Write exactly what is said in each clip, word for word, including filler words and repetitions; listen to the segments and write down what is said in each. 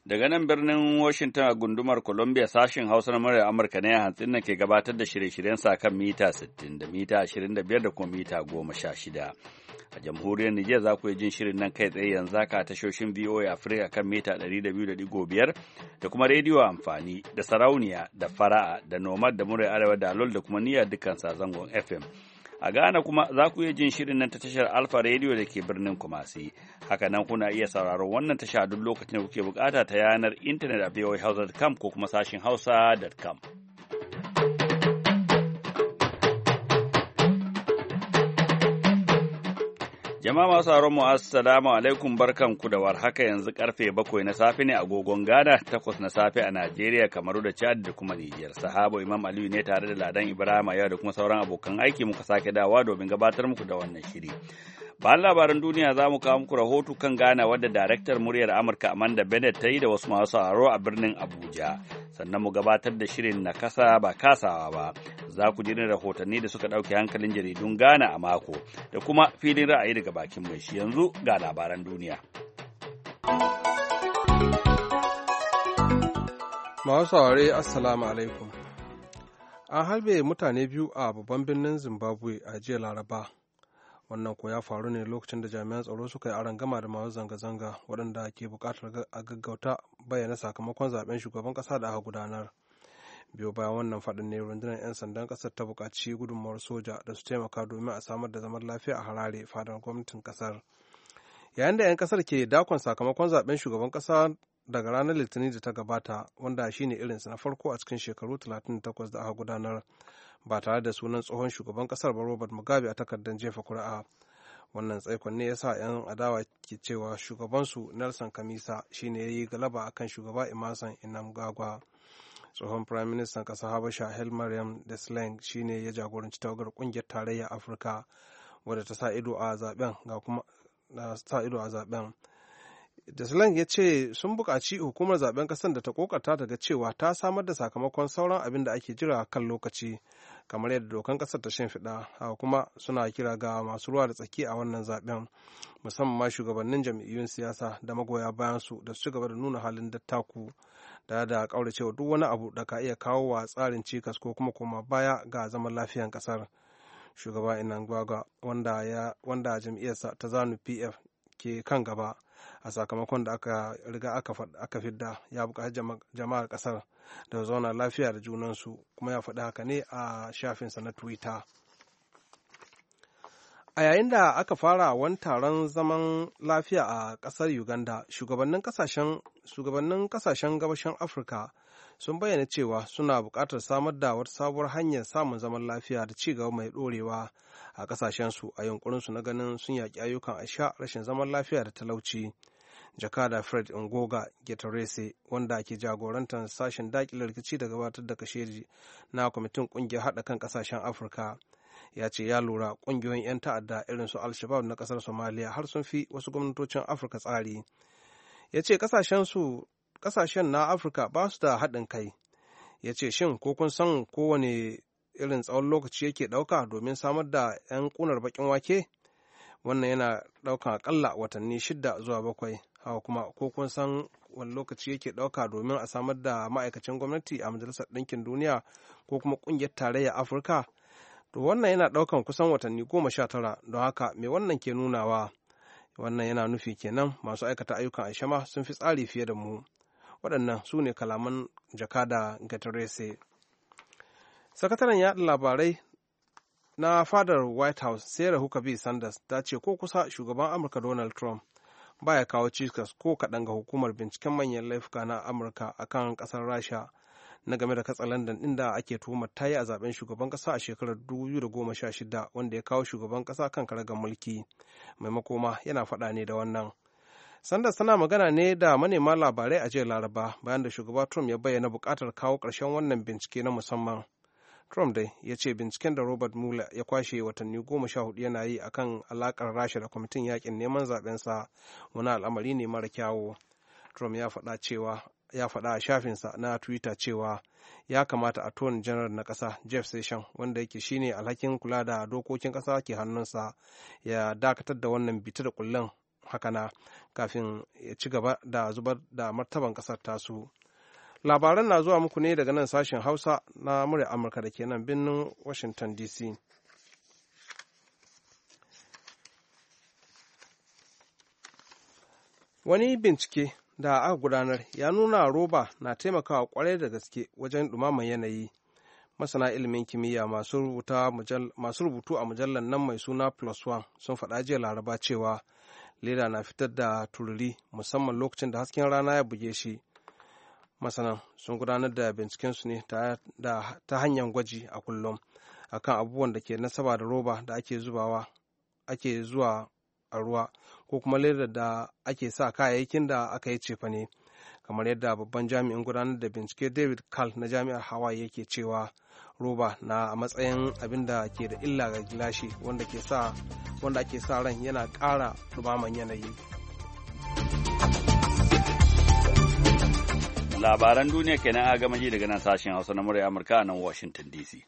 Daga nan birnin Washington a gundumar Columbia sashen Hausa na muryar Amurka ne a hantsin nan ke gabatar da shirye-shiryen sa kan mita sittin da mita ashirin da biyar da kuma mita goma sha shida. A jamhuriyar Nijar za ku yi jin shirin nan kai tsaye yanzu haka tashoshin V O A Africa kan mita ɗari da biyu da ɗigo biyar da kuma rediyo amfani da sarauniya da fara'a da nomad da muryar arewa da alol da kuma niyyar dukkan zangon F M. A Ghana kuma za ku iya jin shirin nan ta tashar Alfa Radio da ke birnin Kumasi. Haka nan kuna iya sauraron wannan tasha duk lokacin da kuke bukata ta yanar intanet a v o a hausa dot com ko kuma sashin hausa dot com. Jama'a masu sauraron mu assalamu alaikum barkanku da warhaka yanzu karfe bakwai na safe ne agogon Ghana, takwas na safe a Najeriya, Kamaru da Chad da kuma Nijar. Sahabo Imam Aliyu ne tare da Ladan Ibrahim yau da kuma sauran abokan aiki muka sake dawa domin gabatar muku da wannan shiri. Bayan labaran duniya za mu kawo muku rahoto kan Ghana wadda daraktar muryar Amurka Amanda Bennett ta yi da wasu masu sauraro a birnin Abuja. Sannan mu gabatar da shirin na kasa ba kasawa ba. Za ku ji rahotanni da suka ɗauke hankalin jaridun Ghana a mako da kuma filin ra'ayi daga bakin mai shi. Yanzu ga labaran duniya. Masu saurare assalamu alaikum. An harbe mutane biyu a babban birnin Zimbabwe a jiya Laraba. Wannan ko ya faru ne lokacin da jami'an tsaro suka yi arangama da masu zanga-zanga waɗanda ke buƙatar a gaggauta bayyana sakamakon zaben shugaban ƙasa da aka gudanar. Biyo bayan wannan faɗin ne rundunar 'yan sandan ƙasar ta buƙaci gudunmawar soja da su taimaka domin a samar da zaman lafiya a harare fadar gwamnatin ƙasar. Yayin da 'yan ƙasar ke dakon sakamakon zaben shugaban ƙasa daga ranar Litinin da ta gabata, wanda shine irinsa na farko a cikin shekaru talatin da takwas da aka gudanar, ba tare da sunan tsohon shugaban kasar ba Robert Mugabe a takardar jefa kuri'a. Wannan tsaikon ne ya sa 'yan adawa ke cewa shugabansu Nelson Kamisa shine ya yi galaba akan shugaba Emmerson Mnangagwa. Tsohon Prime Minister kasar Habasha Hailemariam Desalegn shine ya jagoranci tawagar kungiyar tarayyar Afirka wadda ta sa ido a zaben ga kuma na sa ido a zaben. Desalegn ya ce sun buƙaci hukumar zaben ƙasar da ta kokarta daga cewa ta samar da sakamakon sauran abin da ake jira kan lokaci kamar yadda dokan ƙasar ta shimfiɗa. Haka kuma suna kira ga masu ruwa da tsaki a wannan zaben musamman ma shugabannin jam'iyyun siyasa da magoya bayan su da su ci gaba da nuna halin dattaku da da kauracewa duk wani abu da ka iya kawo wa tsarin cikas ko kuma koma baya ga zaman lafiyan ƙasar. Shugaba Mnangagwa wanda ya wanda jam'iyyarsa ta ZANU P F ke kan gaba a sakamakon da aka riga aka fidda ya buƙaci jama'ar ƙasar da zauna lafiya da junansu, kuma ya faɗi haka ne a shafinsa na Twitter. A yayin da aka fara wani taron zaman lafiya a ƙasar Uganda, shugabannin ƙasashen gabashin Afirka sun bayyana cewa suna buƙatar samar da wata sabuwar hanyar samun zaman lafiya da ci gaba mai ɗorewa a ƙasashensu a yunkurinsu na ganin sun yaƙi ayyukan asha, rashin zaman lafiya da talauci. Jakada Fred Ngoga Getorese, wanda ke jagorantar sashen daƙilar rikici da gabatar da kashedi na kwamitin ƙungiyar haɗa kan ƙasashen Afirka, ya ce ya lura ƙungiyoyin 'yan ta'adda irin su Al-Shabaab na ƙasar Somalia har sun fi wasu gwamnatocin Afirka tsari. Ya ce ƙasashen na Afirka ba su da haɗin kai. Ya ce shin ko kun san kowane irin tsawon lokaci yake ɗauka domin samar da 'yan ƙunar baƙin wake? Wannan yana ɗaukan aƙalla watanni shida zuwa bakwai. Haka kuma ko kun san wani lokaci yake ɗauka domin a samar da ma'aikacin gwamnati a Majalisar Ɗinkin Duniya ko kuma ƙungiyar Tarayyar Afirka? To wannan yana ɗaukan kusan watanni goma sha tara. Don haka me wannan ke nunawa? Wannan yana nufi kenan masu aikata ayyukan aishama sun fi tsari fiye da mu. Waɗannan su ne kalaman jakada Getorese. Sakataren yaɗa labarai na fadar White House Sarah Huckabee Sanders ta ce ko kusa shugaban Amurka Donald Trump baya kawo cikas ko kaɗan ga hukumar binciken manyan laifuka na Amurka akan ƙasar Rasha na game da katsalandan ɗin da ake tuhumar ta yi a zaben shugaban ƙasa a shekarar dubu biyu da goma sha shida wanda ya kawo shugaban ƙasa kan karagar mulki. Maimako ma yana faɗa ne da wannan. Sanders tana magana ne da manema labarai a jiya Laraba bayan da shugaba Trump ya bayyana buƙatar kawo ƙarshen wannan bincike na musamman. Trump dai ya ce binciken da Robert Mueller ya kwashe watanni goma sha hudu yana yi akan alakar Rasha da kwamitin yakin neman zabensa wani al'amari ne mara kyawu. Trump ya faɗa cewa ya faɗa a shafinsa na Twitter cewa ya kamata Attorney General na ƙasa Jeff Sessions, wanda yake shine alhakin kula da dokokin ƙasa ke hannunsa, ya dakatar da wannan bita da kullen hakana kafin ya ci gaba da zubar da martaban ƙasar tasu. Labaran na zuwa muku ne daga nan sashen Hausa na murya Amurka da ke nan birnin Washington D C. Wani bincike da aka gudanar ya nuna roba na taimakawa kwarai da gaske wajen ɗumaman yanayi. Masana ilimin kimiyya masu rubutu a mujallar nan mai suna Plus One sun faɗa jiya Laraba cewa leda na fitar da tururi musamman lokacin da hasken rana ya buge shi. Masanan sun gudanar da bincikensu ne ta hanyar gwaji a kullum akan abubuwan da ke nasaba da roba da ake zubawa ake zuwa a ruwa ko kuma ledar da ake sa kayayyakin da aka yi cefa ne, kamar yadda babban jami'in gudanar da bincike David Carl na jami'ar Hawaii yake cewa roba na a matsayin abin da ke da illa ga gilashi wanda ke sa wanda ake sa ran yana ƙara dumaman yanayi. Labaran duniya kenan a gama ji daga nan sashen Hausa na murya Amurka a nan Washington D C.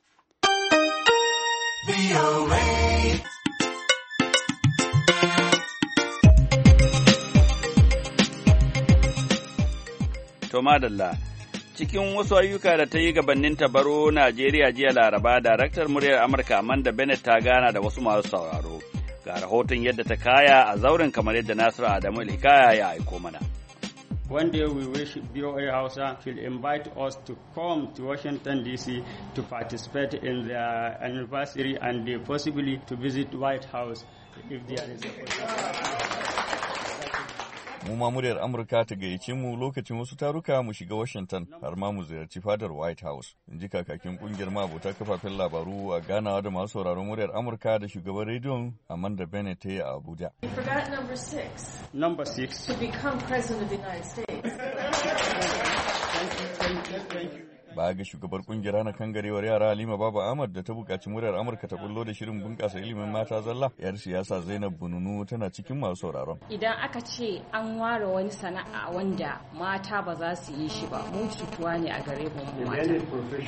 To madalla, cikin wasu ayyuka da ta yi gabanin baro Najeriya jiya Laraba, daraktar muryar Amurka Amanda Bennett ta gana da wasu masu sauraro. Ga rahoton yadda ta kaya a zauren kamar yadda Nasiru Adamu Hikaya ya aiko mana. One day we wish V O A Hausa should invite us to come to Washington D C to participate in their anniversary and possibly to visit White House if there is a possibility. Mu ma muryar Amurka ta gayyace mu lokacin wasu taruka mu shiga Washington har ma mu ziyarci fadar White House. In ji kakakin kungiyar mabota kafafen labaru a ganawa da masu sauraron muryar Amurka da shugaban rediyon Amanda Bennett ta yi a Abuja. You forgot number six. Number six. To become president of the United States. Thank you, thank you, thank you. Ba ga shugabar kungiyar hana kangarewar yara Halima Baba Ahmad da ta buƙaci muryar Amurka ta bullo da shirin bunƙasa ilimin mata zalla, yar siyasa Zainab Bununu tana cikin masu sauraron. Idan aka ce an ware wani sana'a wanda mata ba za su yi shi ba, mu cutuwa ne a gare mu mata.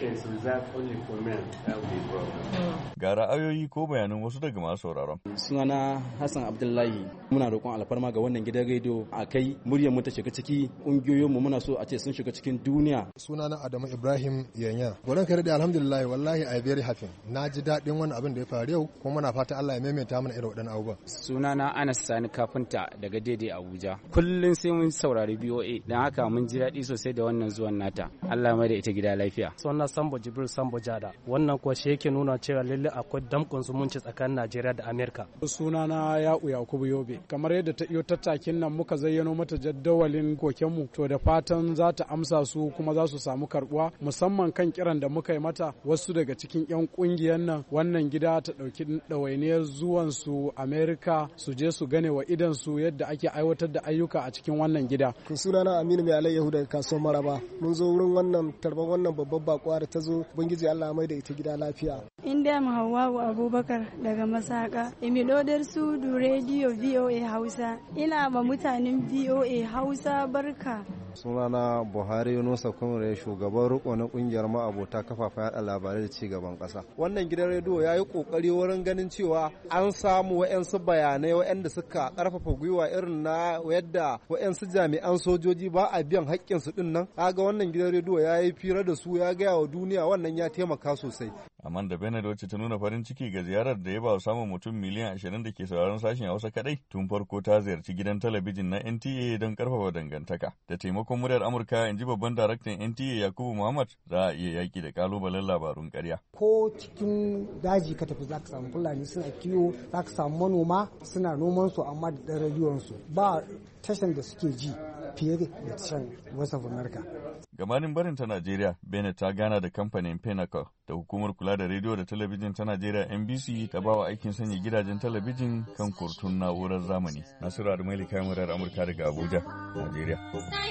Ga ra'ayoyi ko bayanan wasu daga masu sauraron. Sunana Hassan Abdullahi, muna roƙon alfarma ga wannan gidan rediyo a kai muryar mu ta shiga ciki, ƙungiyoyin mu muna so a ce sun shiga cikin duniya. Sunana Adamu Ibrahim Yanya. Gwaron kare da alhamdulillah wallahi I very happy. Na ji daɗin wannan abin da ya faru yau kuma muna fata Allah ya maimaita mana irin waɗannan abubuwa. Sunana Anas Sani Kafinta daga Daidai Abuja. Kullum sai mun saurari B O A don haka mun ji daɗi sosai da wannan zuwan nata. Allah mai da ita gida lafiya. Sunana Sambo Jibril Sambo Jada. Wannan kuwa shi yake nuna cewa lalle akwai damkon zumunci tsakanin Najeriya da Amerika. Sunana Ya'u Yakubu Yobe. Kamar yadda ta iyo tattakin nan muka zayyano mata jaddawalin kokenmu to da fatan za ta amsa su kuma za su samu karbuwa musamman kan kiran da muka yi mata wasu daga cikin 'yan kungiyar nan wannan gida ta ɗauki ɗawainiyar zuwan su Amerika su je su gane wa idan su yadda ake aiwatar da ayyuka a cikin wannan gida. Sunana Aminu Mai Alayyahu daga kasuwar Maraba. Mun zo wurin wannan tarban wannan babbar bakuwa da ta zo Ubangiji Allah mai da ita gida lafiya. Inda Hawwa'u Abubakar daga Masaka. Emilodar Sudu Radio V O A Hausa. Ina ma mutanen V O A Hausa barka. Sunana Buhari Yunusa Kumre, shugaban riko na kungiyar ma'abota kafafen yada labarai da cigaban kasa. Wannan gidan rediyo ya yi kokari wurin ganin cewa an samu wa'yansu bayanai wa'yanda suka karfafa gwiwa irin na yadda wa'yansu jami'an sojoji ba a biyan haƙƙin su din nan. Kaga wannan gidan rediyo ya yi fira da su ya gaya wa duniya, wannan ya taimaka sosai. Amanda Bennett wacce ta nuna farin ciki ga ziyarar da ya ba samun mutum miliyan ashirin da ke sauraron sashen Hausa kadai, tun farko ta ziyarci gidan talabijin na N T A don karfafa dangantaka. Da taimakon muryar Amurka, in ji babban daraktan N T A Yakubu Muhammad, za a iya yaki da kalubalen labarun ƙarya. Ko cikin daji ka tafi za ka samu Fulani suna kiwo, za ka samu manoma suna noman su amma da rediyon su. Ba tashan da suke ji fiye da tashan Voice of America. Gabanin barin ta Najeriya, Bennett ta gana da kamfanin Pinnacle da hukumar kula da rediyo da talabijin ta Najeriya N B C ta bawa aikin sanya gidajen talabijin kan kurtun na'urar zamani. Nasiru Adamaili kayan murar Amurka daga Abuja, Najeriya.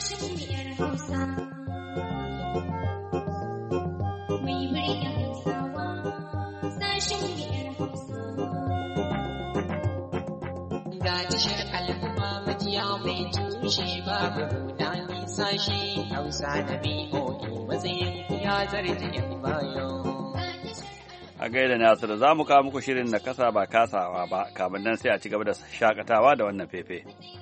Ga tashar al'umma majiya mai tushe babu rudani sashi Hausa na B O A matsayin ya zarje yan bayan. A gaida Nasiru, za mu kawo muku shirin na kasa ba kasawa ba, kamin nan sai a ci gaba da shakatawa da wannan fefe.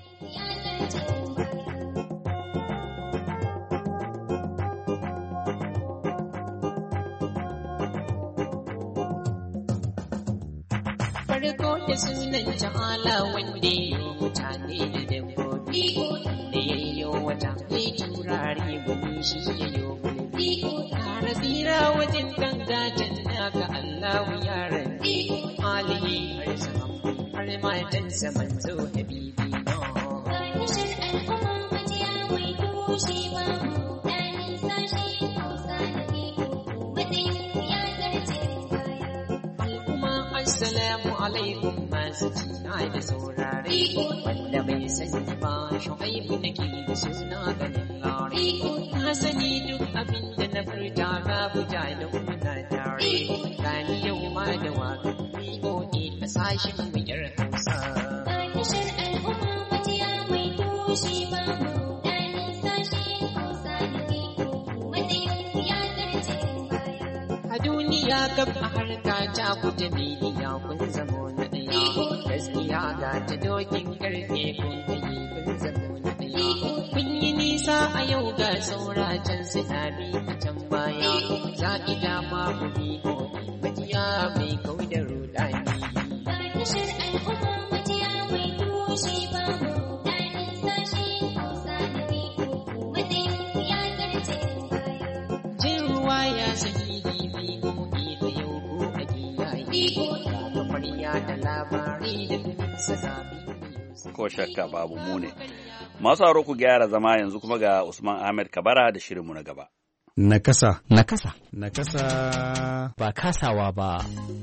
Farko da sunan ta'ala wanda ya mutane da dabbobi, da ya yi wata ya turare gwani shi ya yi gulbi. Tara tsira wajen dangatan naka Allahu yaran, alihi har sahabbai har matansa manzo habibi na. Ƙarƙashin al'umma majiya mai tushe ba mu ɗanin sashe hausa da biyu, matsayin ya zarce baya. Al'umma assalamu alaikum masu jina da saurare, wanda bai sani ba shu'aibu nake da suna ganin lare. Na sani duk abin da na furta na buja da muna tare, gani yau ma da waka bi'o'i a sashen wuyar hausa. Ƙarƙashin al'umma majiya mai tushe ba mu ɗanin sashe hausa da biyu, matsayin ya zarce baya. A duniya gab a harka ta kuta miliya kun zamo na ɗaya, gaskiya ga ta dokin karfe kun tayi kun zamo na ɗaya. Kun yi nisa a yau ga saura can suna bi a can baya, za'ida ma mu bi majiya mai kau da rudani. Ƙarƙashin al'umma majiya mai tushe ba mu ɗanin sashe hausa da biyu, matsayin ya zarce baya. Jin ruwa ya sani bibi gobe da yau ko a giyaye, ga kafar yada labarai da dunin sagabi. Ko shakka babu mu ne. Masu aro ku gyara zama yanzu kuma ga Usman Ahmed Kabara da shirinmu na gaba. Nakasa. Nakasa. Nakasa. Ba kasawa ba.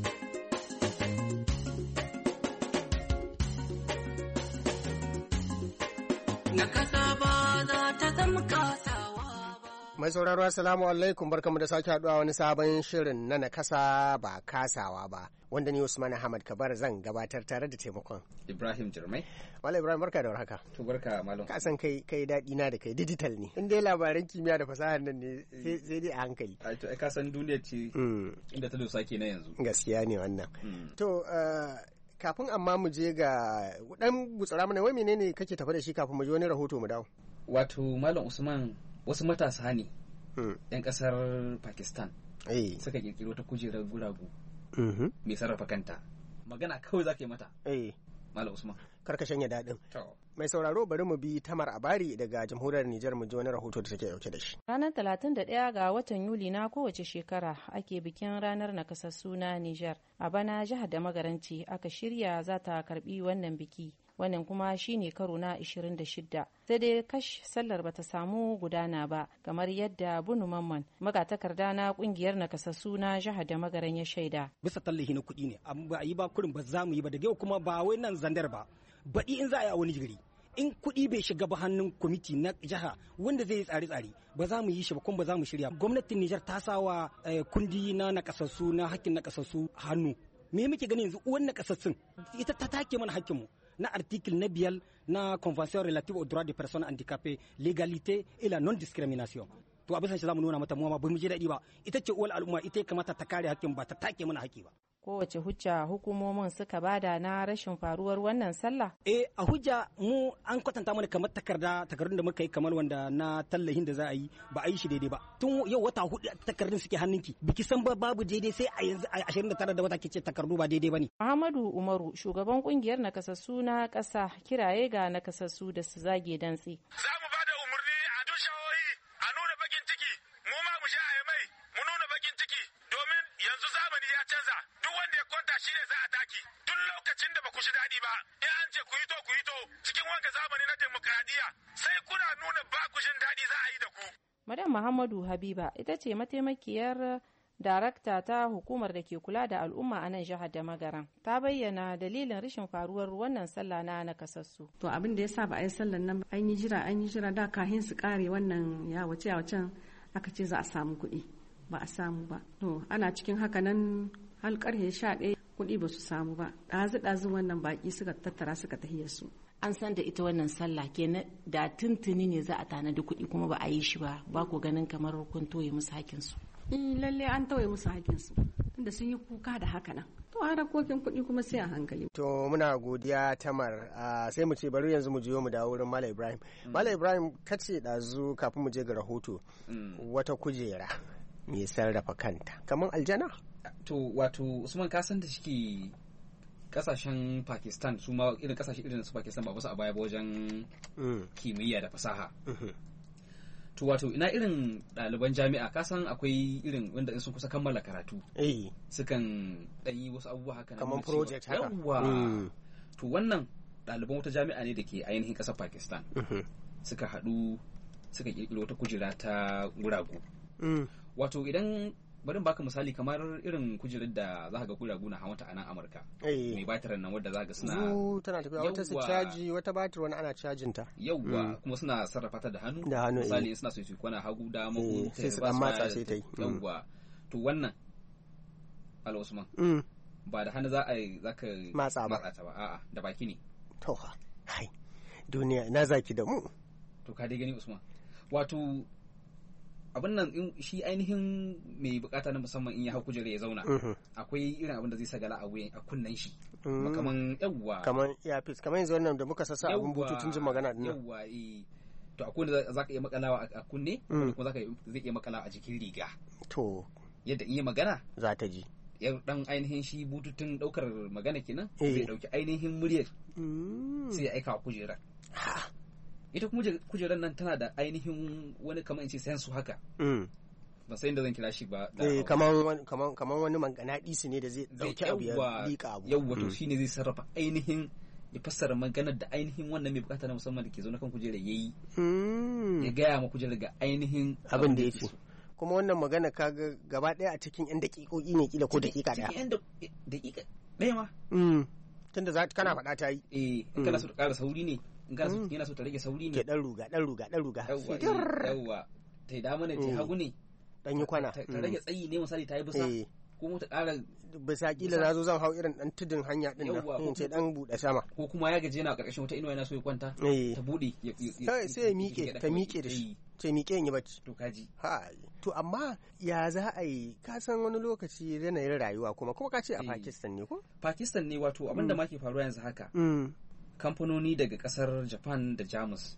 Nakasa ba za ta zama kasawa ba. Mai sauraro assalamu alaikum, barkamu da sake haɗuwa wani sabon shirin na nakasa ba kasawa ba, wanda ni Usman Ahmad Kabar zan gabatar tare da taimakon Ibrahim Jirmai. Malam Ibrahim, barka da warhaka. To barka malam. Ka san kai kai daɗi na da kai digital ne. In dai labaran kimiyya da fasahar nan ne sai dai a hankali. Ai to ai ka san duniya ce inda ta dosa kenan yanzu. Gaskiya ne wannan. To kafin amma mu je ga dan gutsara mana, wai menene kake tafa da shi kafin mu je wani rahoto mu dawo? Wato malam Usman, wasu matasa ne yan kasar Pakistan suka kirkiro ta kujerar guragu mai sarrafa kanta. Magana kawai za ka yi mata malam Usman, karkashin ya daɗin. Mai sauraro, bari mu bi Tamar Abari daga jamhuriyar Nijar mu ji wani rahoto da take dauke da shi. Ranar talatin da ɗaya ga watan Yuli na kowace shekara ake bikin ranar nakasassu na Nijar. A bana jihar da magaranci aka shirya za ta karbi wannan biki. Wannan kuma shine karo na ishirin da shida. Sai dai kash sallar bata samu gudana ba, kamar yadda Bunu Mamman, magatakarda na kungiyar nakasassu na jihar da magaran ya shaida. Bisa tallahi na kuɗi ne, amma ba a yi ba kurin ba za mu yi ba, daga yau kuma ba wai nan zandar ba. Baɗi in za a yi a wani jiri, in kuɗi bai shiga ba hannun kwamiti na jiha wanda zai yi tsare-tsare, ba za mu yi shi ba kuma ba za mu shirya. Gwamnatin Nijar ta sawa kundi na nakasassu na hakkin nakasassu hannu. Me muke gani yanzu uwan nakasassun ita ta take mana hakkinmu na article na biyar na convention relative aux droits des personnes handicapées, l'égalité et la non discrimination. To abin shi zamu nuna mata mu ma ba mu ji daɗi ba, ita ce uwar al'umma, ita ya kamata ta kare hakkin ba ta take mana hakki ba. Kowace hujja hukumomin suka bada na rashin faruwar wannan sallah? Eh, a hujja mu an kwatanta mana kamar takarda takardun da muka yi kamar wanda na tallahin da za a yi ba a yi shi daidai ba. Tun yau wata hudu takardun suke hannunki, biki san ba babu daidai sai a yanzu a ashirin da tara da wata kice takardu ba daidai bane. Muhammadu Umaru, shugaban kungiyar nakasassu na ƙasa, kiraye ga nakasassu da su zage dantse. Za mu ba da umarni a duk shawoyi a nuna bakin ciki, mu ma mu sha a mai mu nuna bakin ciki, domin yanzu zamani ya canza. Shi ne za a taki tun lokacin da ba ku shi daɗi ba, in an ce ku yi to ku yi to cikin wanga zamani na demokradiyya sai kuna nuna ba ku jin daɗi za a yi da ku. Madam Muhammadu Habiba ita ce mataimakiyar darakta ta hukumar da ke kula da al'umma a nan jihar da Magaran. Ta bayyana dalilin rashin faruwar wannan sallah na nakasassu. To abin da ya sa ba a yi sallan nan an yi jira an yi jira da kahin su kare wannan ya wace ya wacen aka ce za a samu kuɗi, ba a samu ba. To ana cikin haka nan har karfe sha ɗaya kuɗi ba su samu ba, ɗazu-ɗazu wannan baƙi suka tattara suka tahiyar su. An san da ita wannan sallah kenan da tuntuni ne za a tanadi kuɗi kuma ba a yi shi ba, ba ku ganin kamar kun toye musu hakin su. eh lalle an tawaye musu hakinsu tunda sun yi kuka da haka nan to harakokin kuɗi kuma sai a hankali. To muna godiya Tamar, sai mu ce bari yanzu mu jiyo mu dawo wurin Malam Ibrahim. Malam Ibrahim kace ɗazu kafin mu je ga rahoto wata kujera mai sarrafa kanta kamar aljana. To wato Usman ka san da shike kasashen Pakistan su ma irin kasashe irin su Pakistan ba wasu a baya ba wajen kimiyya da fasaha. To wato ina irin ɗaliban jami'a ka san akwai irin wanda sun kusa kammala karatu eh sukan dan yi wasu abubuwa haka kamar project haka. Yawwa. To wannan ɗaliban wata jami'a ne da ke ainihin ƙasar Pakistan suka haɗu suka ƙirƙiro wata kujera ta guragu. Wato idan bari baka misali kamar irin kujerar da za ka ga guragu na hawanta a nan Amurka. Mai batirin nan wadda za ka suna tana tafiya wata su caji wata batir wani ana cajin ta. Yawwa kuma suna sarrafa ta da hannu. Da hannu misali suna so su kwana hagu da magu sai su dan matsa sai ta yi. Yawwa to wannan Al Usman ba da hannu za a yi za ka matsa ba ta ba a'a da baki ne. To hai duniya na zaki da mu. To ka dai gani Usman. Wato abin nan shi ainihin mai bukata na musamman in ya hau kujera ya zauna akwai irin abin da zai sagala a wuyan a kunnen shi kaman yawwa kaman earpiece kaman yanzu wannan da muka sassa abin bututun jin magana din yawwa eh to akwai da zaka iya makalawa a kunne kuma zaka zai iya makalawa a jikin riga to yadda in yi magana za ta ji yar dan ainihin shi bututun daukar magana kenan zai dauki ainihin muryar sai ya aika kujerar ita kuma kujerar nan tana da ainihin wani kamar in ce sensu haka ba sai inda zan kira shi ba eh kamar kamar kamar wani manganaɗisi ne da zai dauki abu ya liƙa abu yawwa to shine zai sarrafa ainihin ya fassara maganar da ainihin wannan mai bukata na musamman da ke zaune kan kujerar yayi ya gaya ma kujerar ga ainihin abin da yake kuma wannan magana kaga gaba ɗaya a cikin yan daƙiƙoƙi ne kila ko daƙiƙa ɗaya cikin yan daƙiƙa ɗaya ma tunda za kana faɗa ta yi eh in kana so ta ƙara sauri ne in kana so yana so ta rage sauri ne ke dan ruga dan ruga dan ruga yawwa ta da mana ta hagu ne dan yi kwana ta rage tsayi ne misali ta yi bisa ko mu ta ƙara bisa kila na zo zan hau irin dan tudun hanya din nan in ce dan buɗe sama ko kuma ya gaje yana ƙarƙashin wata inuwa yana so ya kwanta ta buɗe sai ya miƙe ta miƙe da shi ce miƙe in yi bacci to kaji ha to amma ya za a yi ka san wani lokaci yanayin rayuwa kuma kuma ka ce a Pakistan ne ko Pakistan ne wato abinda ma ke faruwa yanzu haka kamfanoni daga kasar Japan da Jamus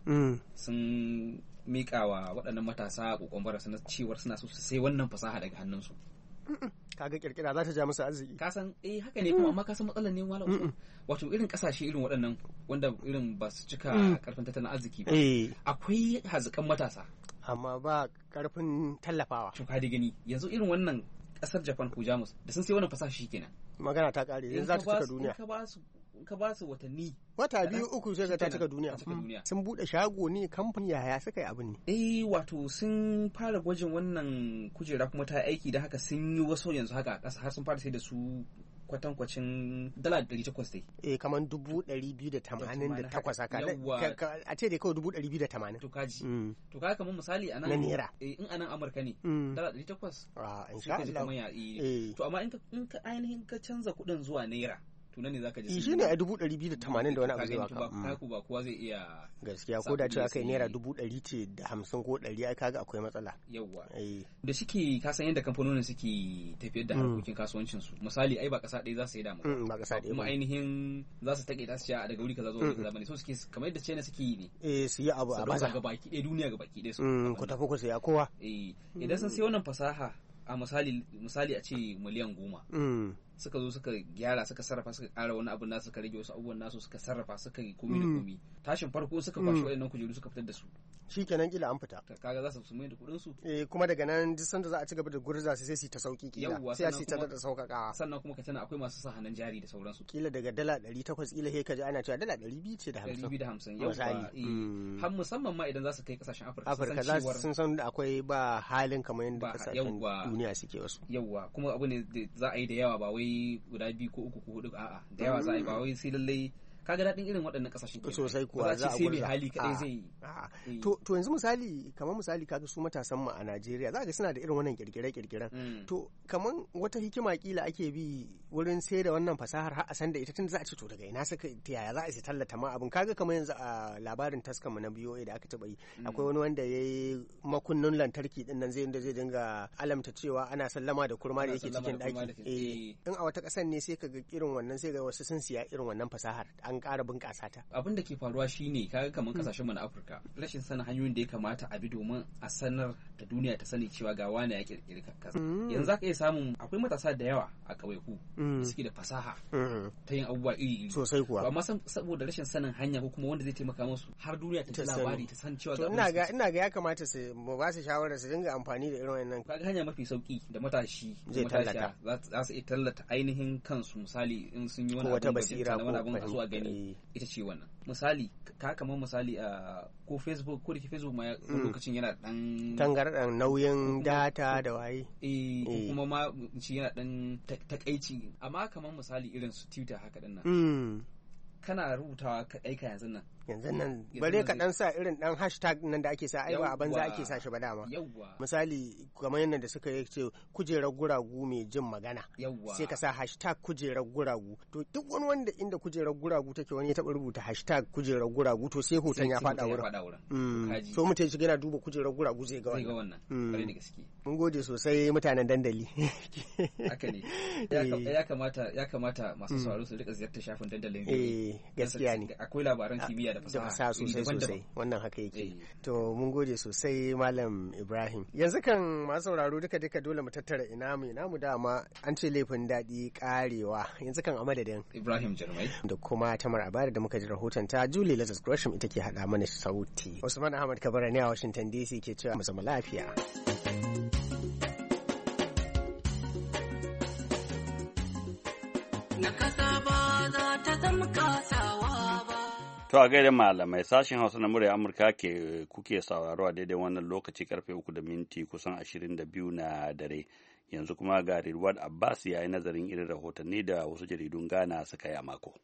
sun miƙa wa waɗannan matasa kokon bara na cewar suna so su sai wannan fasaha daga hannunsu kaga kirkira za ta ja musu arziki ka san eh haka ne kuma amma ka san matsalar ne malam wato irin kasashe irin waɗannan wanda irin ba su cika karfin tattalin arziki ba akwai hazikan matasa amma ba karfin tallafawa to ka da gani yanzu irin wannan kasar Japan ko Jamus da sun sai wannan fasaha shikenan magana ta kare yanzu za ta cika duniya ka ba su ka ba su watanni wata biyu uku sai ka ta cika duniya sun bude shago ne kamfani yaya suka yi abin ne eh wato sun fara gwajin wannan kujera kuma ta aiki da haka sun yi wasu yanzu haka a ƙasa har sun fara sai da su kwatankwacin dala ɗari takwas dai eh kamar dubu ɗari biyu da tamanin da takwas haka a ce dai kawai dubu ɗari biyu da tamanin to kaji to kaga kamar misali a nan na naira eh in a nan Amurka ne dala ɗari takwas a insha Allah to amma in ka ainihin ka canza kuɗin zuwa naira to nan ne zaka ji shi ne a dubu ɗari biyu da tamanin da wani abu zai baka kaku ba kowa zai iya gaskiya ko da cewa kai naira dubu ɗari ce da hamsin ko ɗari ai kaga akwai matsala yawwa da shike ka san yadda kamfanonin suke tafiyar da harkokin kasuwancin su misali ai ba ƙasa ɗaya za su yi damu ba ƙasa ɗaya kuma ainihin za su take ta su a daga wuri kaza zuwa wuri kaza bane so suke kamar yadda China suke yi ne eh su yi abu a baza ga baki ɗaya duniya ga baki ɗaya su ku tafi ku saya kowa eh idan sun sai wannan fasaha a misali misali a ce miliyan goma suka zo suka gyara suka sarrafa suka ƙara wani abu nasu suka rage wasu abubuwan nasu suka sarrafa suka yi komi da komi tashin farko suka kwashi waɗannan kujeru suka fitar da su shikenan kila an fita kaga za su mai da kuɗin su eh kuma daga nan duk sanda za a ci gaba da gurza su sai su ta sauki kila sai su ta da sauƙaƙawa sannan kuma ka tana akwai masu sa hannun jari da sauransu kila daga dala ɗari takwas kila sai ka ji ana cewa dala ɗari biyu ce da hamsin ɗari biyu da hamsin yawa har musamman ma idan za su kai kasashen Afirka Afirka za su sun san da akwai ba halin kamar yadda kasashen duniya suke wasu yawa kuma abu ne za a yi da yawa ba wai guda biyu ko uku ko hudu a'a da yawa za a yi ba wai sai lallai kaga daɗin irin waɗannan ƙasashen sosai kuwa za a sai mai hali kaɗai zai yi to to yanzu misali kamar misali kaga su matasan mu a Najeriya za ga suna da irin wannan kirkire-kirkiren to kamar wata hikima kila ake bi wurin sai da wannan fasahar har a san da ita tun za a ce to daga ina suka ta yaya za a tallata ma abin kaga kamar yanzu a labarin taskan mu na B O A da aka taba yi akwai wani wanda yayi makunnin lantarki din nan zai zai dinga alamta cewa ana sallama da kurma da yake cikin daki eh in a wata kasan ne sai kaga irin wannan sai ga wasu sun siya irin wannan fasahar an ƙara bunƙasa ta abin da ke faruwa shine kaga kamar kasashen mu na Afirka rashin sanin hanyoyin da ya kamata a bi domin a sanar da duniya ta sani cewa ga wani ya kirkiri kaza yanzu zaka iya samun akwai matasa da yawa a ƙauyaku da suke da fasaha ta yin abubuwa iri iri sosai kuwa amma saboda rashin sanin hanya ko kuma wanda zai taimaka musu har duniya ta ji labari ta san cewa ga ina ga ina ga ya kamata su mu ba su shawara su dinga amfani da irin wannan kaga hanya mafi sauki da matashi zai tallata za su iya tallata ainihin kansu misali in sun yi wani wata basira ko wani abin a zo a gani ita ce wannan misali ka kamar misali a ko Facebook ko da ke Facebook ma lokacin yana dan tangardan nauyin data da waye eh ko kuma ma shi yana dan takaici amma kamar misali irin su Twitter haka din nan kana rubutawa ka aika yanzu nan yanzu nan bare ka dan sa irin dan hashtag nan da ake sa ai ba a banza ake sa shi ba dama misali kamar yadda da suka yi ce kujerar guragu mai jin magana sai ka sa hashtag kujerar guragu to duk wani wanda inda kujerar guragu take wani ya taba rubuta hashtag kujerar guragu to sai hoton ya fada wurin so mutum shi yana duba kujerar guragu zai ga wannan kare da gaske mun gode sosai mutanen dandali haka ne ya kamata ya kamata masu sauraro su rika ziyartar shafin dandalin eh gaskiya ne akwai labaran kimiyya da fasaha sosai sosai wannan haka yake to mun gode sosai malam Ibrahim yanzu kan masu sauraro duka duka dole mu tattara ina mu ina mu dama an ce laifin daɗi karewa yanzu kan a madadin Ibrahim Jarmai da kuma Tamar Abari da muka ji rahoton ta Julie Lazarus Gresham ita ke hada mana sauti Usman Ahmad Kabara ne a Washington D C ke cewa mu zama lafiya na kasa ba za ta zama kasawa ba. To a gaida malamai sashen Hausa na murya Amurka ke kuke sauraro a daidai wannan lokaci karfe uku da minti kusan ashirin da biyu na dare. Yanzu kuma ga Ridwan Abbas ya yi nazarin irin rahotanni da wasu jaridun Ghana suka yi a mako.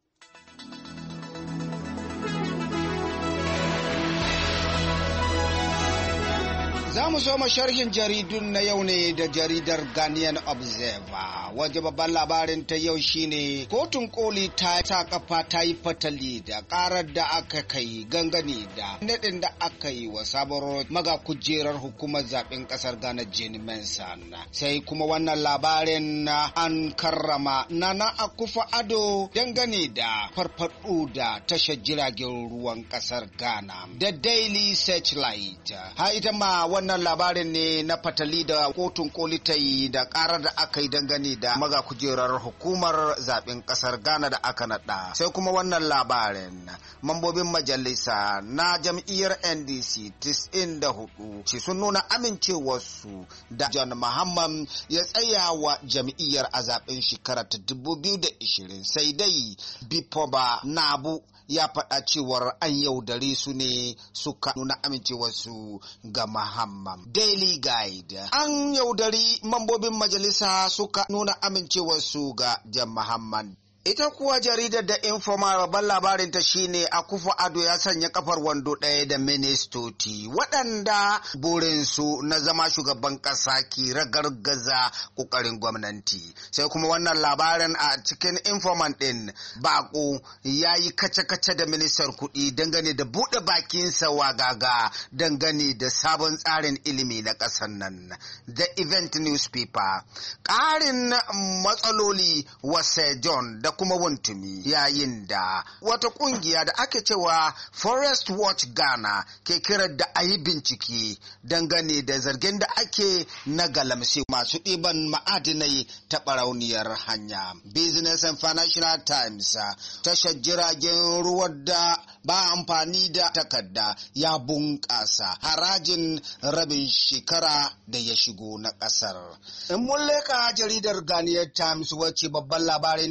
Za mu so sharhin jaridun na yau ne da jaridar Ghanaian Observer. Waje babban labarin ta yau shine kotun koli ta sa kafa ta yi fatali da karar da aka kai gangane da nadin da aka yi wa sabon maga kujerar hukumar zaben kasar Ghana Jane Mensah. Sai kuma wannan labarin an karrama Nana Akufo-Addo dangane da farfado da tashar jiragen ruwan kasar Ghana. The Daily Searchlight. Ha ita ma wannan labarin ne na fatali da kotun koli ta yi da karar da aka yi dangane da maga kujerar hukumar zaben kasar Ghana da aka nada. Sai kuma wannan labarin mambobin majalisa na jam'iyyar N D C tis'in da hudu ce sun nuna amincewarsu da John Mahama ya tsaya wa jam'iyyar a zaben shekara ta dubu biyu da ishirin sai dai Bipoba Nabu ya faɗa cewar an yaudare su ne suka nuna amincewarsu ga Mahama. Daily Guide. An yaudari mambobin majalisa suka nuna amincewarsu ga Jan Mahama. Ita kuwa jaridar da Informa babban labarinta shine Akufo-Addo ya sanya kafar wando ɗaya da ministoci waɗanda burinsu na zama shugaban ƙasa ki ragargaza ƙoƙarin gwamnati. Sai kuma wannan labarin a cikin Informant ɗin Bako ya yi kace-kace da ministan kuɗi dangane da buɗe bakinsa wagaga dangane da sabon tsarin ilimi na ƙasar nan. The Event Newspaper. Ƙarin matsaloli wasa John da kuma Wontumi yayin da wata kungiya da ake cewa Forest Watch Ghana ke kirar da a yi bincike dangane da zargin da ake na galamse masu ɗiban ma'adinai ta barauniyar hanya. Business and Financial Times. Tashar jiragen ruwa da ba amfani da takarda ya bunƙasa harajin rabin shekara da ya shigo na ƙasar. In mun leka jaridar Ghanaian Times wacce babban labarin ta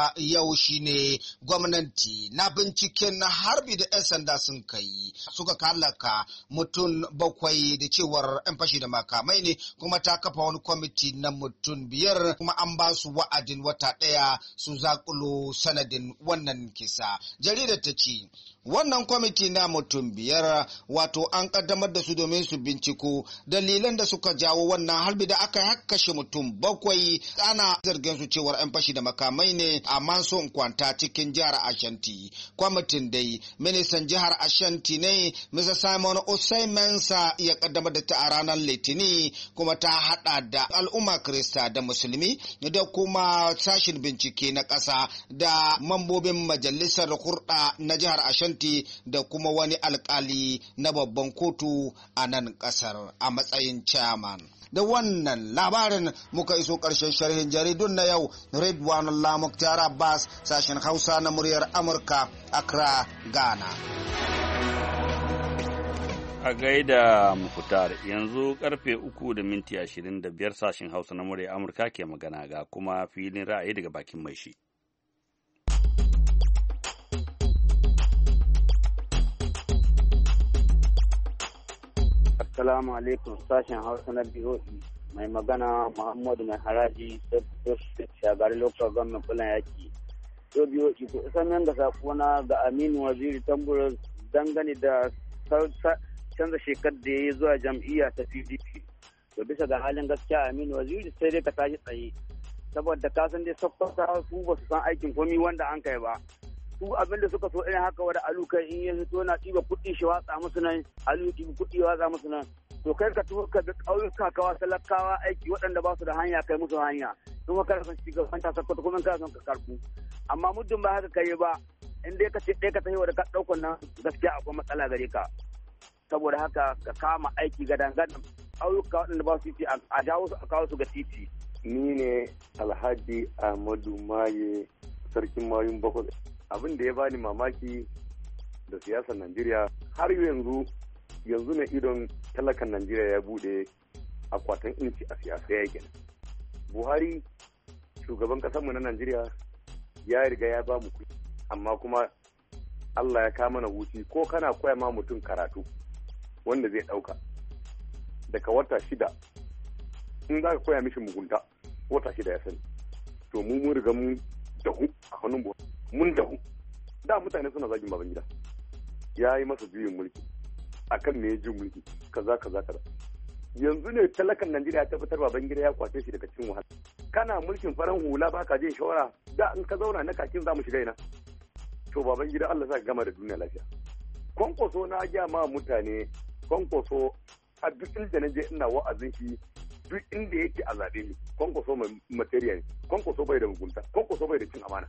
na yau shine gwamnati na binciken harbi da 'yan sanda sun kai suka kalaka mutum bakwai da cewar 'yan fashi da makamai ne, kuma ta kafa wani kwamiti na mutum biyar kuma an ba su wa'adin wata ɗaya su zakulo sanadin wannan kisa. Jaridar ta ce wannan kwamiti na mutum biyar wato an kaddamar da su domin su binciko dalilan da suka jawo wannan harbi da aka kashe mutum bakwai. Ana zargin su cewar 'yan fashi da makamai ne a Manson Kwanta cikin jihar Ashanti. Kwamitin dai ministan jihar Ashanti ne Mister Simon Osei Mensa ya kaddamar da ta a ranar Litini, kuma ta hada da al'umma Kirista da Musulmi da kuma sashin bincike na ƙasa da mambobin majalisar hurɗa na jihar Ashanti da kuma wani alkali na babban kotu a nan ƙasar a matsayin chairman. Da wannan labarin muka iso ƙarshen sharhin jaridun na yau. Ridwanullah Muktar Abbas, sashen Hausa na muryar Amurka, Accra, Ghana. A gaida Mukhtar, yanzu karfe uku da minti ashirin da biyar sashen Hausa na muryar Amurka ke magana, ga kuma filin ra'ayi daga bakin mai shi. Assalamu alaikum, sashen Hausa na B O E, mai magana Muhammadu Mai Haraji, shagari lokacin gwamnan kulan yaki. To B O E, ku isan nan da sakona ga Aminu Waziri Tambura dangane da canza shekar da ya yi zuwa jam'iyya ta P D P. To bisa ga halin gaskiya Aminu Waziri sai dai ka tashi tsaye, saboda ka san dai sakwata su ba su san aikin komi wanda an kai ba. Su abinda suka so irin haka wada aluka in ya fito na ɗiba kuɗi shi watsa musu nan, alu ɗiba kuɗi watsa musu nan. To kai ka tuho ka bi ƙauyuka kawa talakawa aiki waɗanda ba su da hanya kai musu hanya. Kuma kada son shiga kwanta sakkwato kuma kada son ka karɓu. Amma muddin ba haka kai ba, in dai ka ce ɗaya ka tafi wadda ka ɗaukar nan gaskiya akwai matsala gare ka. Saboda haka ka kama aiki gadan-gadan ƙauyuka waɗanda ba su titi a jawo su a kawo su ga titi. Ni ne Alhaji Ahmadu Maye, sarkin mayun bakwai. Abin da ya bani mamaki da siyasar Najeriya har yanzu yanzu na idon talakan Najeriya ya bude akwatin inci a siyasa ya gina. Buhari shugaban kasarmu na Najeriya ya riga ya ba mu kuɗi, amma kuma Allah ya kama na huci ko kana koya ma mutum karatu wanda zai ɗauka daga wata shida in za ka koya mishi mugunta wata shida ya sani. To mu mun riga mun dahu a hannun Buhari. Mun dahu da mutane suna zagin Babangida ya yi masa juyin mulki akan me juyin mulki kaza kaza kaza. Yanzu ne talakan Najeriya ya tabbatar Babangida ya kwace shi daga cikin wahala. Kana mulkin faran hula baka jin shawara da in ka zauna na kakin zamu shiga ina. To Babangida Allah sa gama da duniya lafiya. Kwankwaso na ga ma mutane, Kwankwaso a duk inda na je ina wa'azin shi duk inda yake a zabe ni. Kwankwaso mai material ne, Kwankwaso bai da mugunta, Kwankwaso bai da cin amana.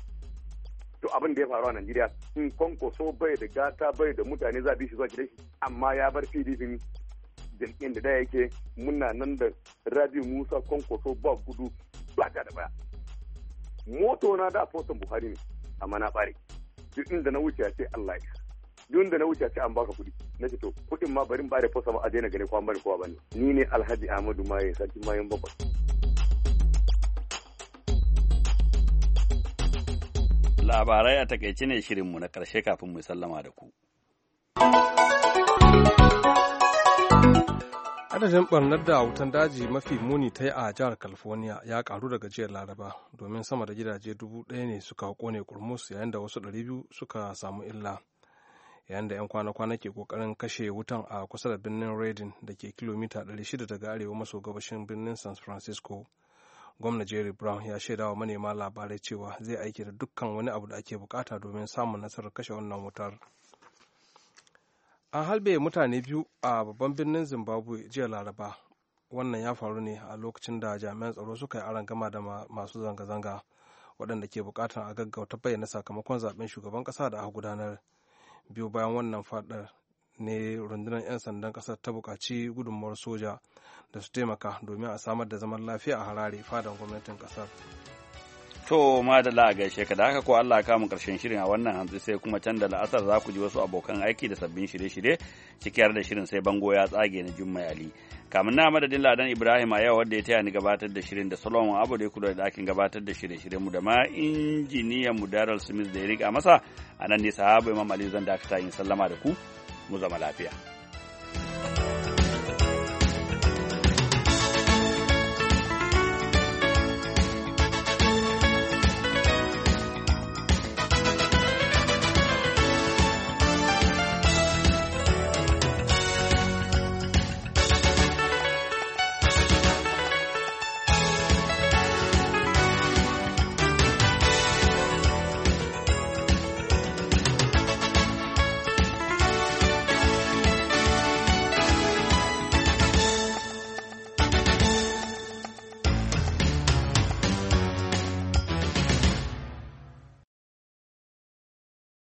To abin da ya faru a Najeriya in Kwankwaso bai da gata bai da mutane za a bi shi zuwa gidan shi, amma ya bar P D P jam'iyyar da da yake muna nan da Rabi Musa Kwankwaso ba gudu ba ta da baya. Moto na da foton Buhari ne amma na bare. Duk inda na wuce ya ce Allah ya. Duk inda na wuce ya ce an baka kuɗi. Na ce to kuɗin ma barin bare fosa ma a daina gane ko an bari kowa bane. Ni ne Alhaji Ahmadu Maye sarki Mayen bakwai. Labarai a takaice ne shirinmu na ƙarshe kafin mu sallama da ku. Adadin ɓarnar da wutan daji mafi muni ta yi a jihar California ya karu daga jiya Laraba, domin sama da gidaje dubu ɗaya ne suka kone kurmus, yayin da wasu ɗari biyu suka samu illa. Yayin da 'yan kwana-kwana ke ƙoƙarin kashe wutan a kusa da birnin Redding da ke kilomita ɗari shida daga arewa maso gabashin birnin San Francisco. Gwamna Jerry Brown ya shaida wa manema labarai cewa zai aiki da dukkan wani abu da ake bukata domin samun nasarar kashe wannan wutar. An halbe mutane biyu a babban birnin Zimbabwe jiya Laraba. Wannan ya faru ne a lokacin da jami'an tsaro suka yi arangama da masu zanga-zanga waɗanda ke bukatar a gaggauta bayyana sakamakon zaben shugaban ƙasa da aka gudanar. Biyu bayan wannan faɗar ne rundunar 'yan sandan ƙasar ta buƙaci gudunmawar soja da su taimaka domin a samar da zaman lafiya a Harare, fadan gwamnatin ƙasar. To madalla a gaishe ka da haka ko Allah ka mu karshen shirin a wannan hantsi sai kuma can da la'asar za ku ji wasu abokan aiki da sabbin shirye-shirye ciki har da shirin sai bango ya tsage na Jummai Ali. Kamun na madadin Ladan Ibrahim a yau wanda ya taya ni gabatar da shirin da Solomon Abu da ya kula da ɗakin gabatar da shirye-shirye mu da ma injiniyan mu Daryl Smith da ya riga masa a nan ne sahaba Imam Ali zan dakata yin sallama da ku mu zama lafiya.